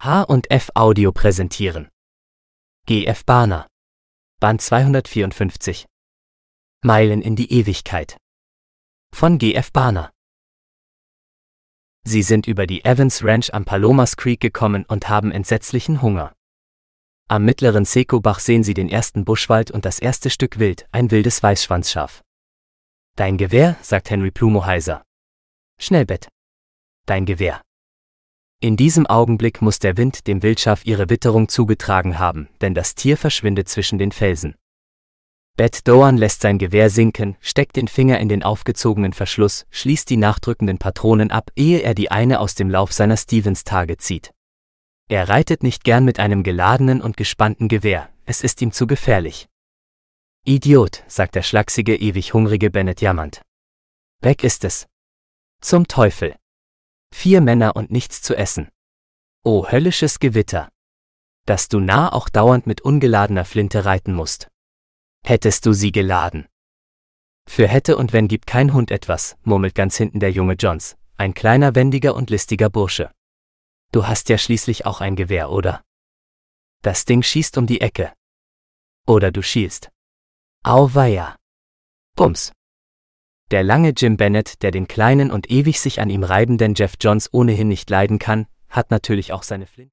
H&F Audio präsentieren. G.F. Barner. Band 254. Meilen in die Ewigkeit. Von G.F. Barner. Sie sind über die Evans Ranch am Palomas Creek gekommen und haben entsetzlichen Hunger. Am mittleren Seco-Bach sehen sie den ersten Buschwald und das erste Stück Wild, ein wildes Weißschwanzschaf. »Dein Gewehr?« sagt Henry Plumo heiser. »Schnell, Bett. Dein Gewehr.« In diesem Augenblick muss der Wind dem Wildschaf ihre Witterung zugetragen haben, denn das Tier verschwindet zwischen den Felsen. Bett Doan lässt sein Gewehr sinken, steckt den Finger in den aufgezogenen Verschluss, schließt die nachdrückenden Patronen ab, ehe er die eine aus dem Lauf seiner Stevens-Tage zieht. Er reitet nicht gern mit einem geladenen und gespannten Gewehr, es ist ihm zu gefährlich. »Idiot«, sagt der schlachsige, ewig hungrige Bennett jammernd. »Weg ist es. Zum Teufel. 4 Männer und nichts zu essen. Oh, höllisches Gewitter. Dass du nah auch dauernd mit ungeladener Flinte reiten musst. Hättest du sie geladen.« »Für hätte und wenn gibt kein Hund etwas«, murmelt ganz hinten der junge Johns, ein kleiner, wendiger und listiger Bursche. »Du hast ja schließlich auch ein Gewehr, oder? Das Ding schießt um die Ecke. Oder du schielst. Auweia. Bums.« Der lange Jim Bennett, der den kleinen und ewig sich an ihm reibenden Jeff Johns ohnehin nicht leiden kann, hat natürlich auch seine Flinte.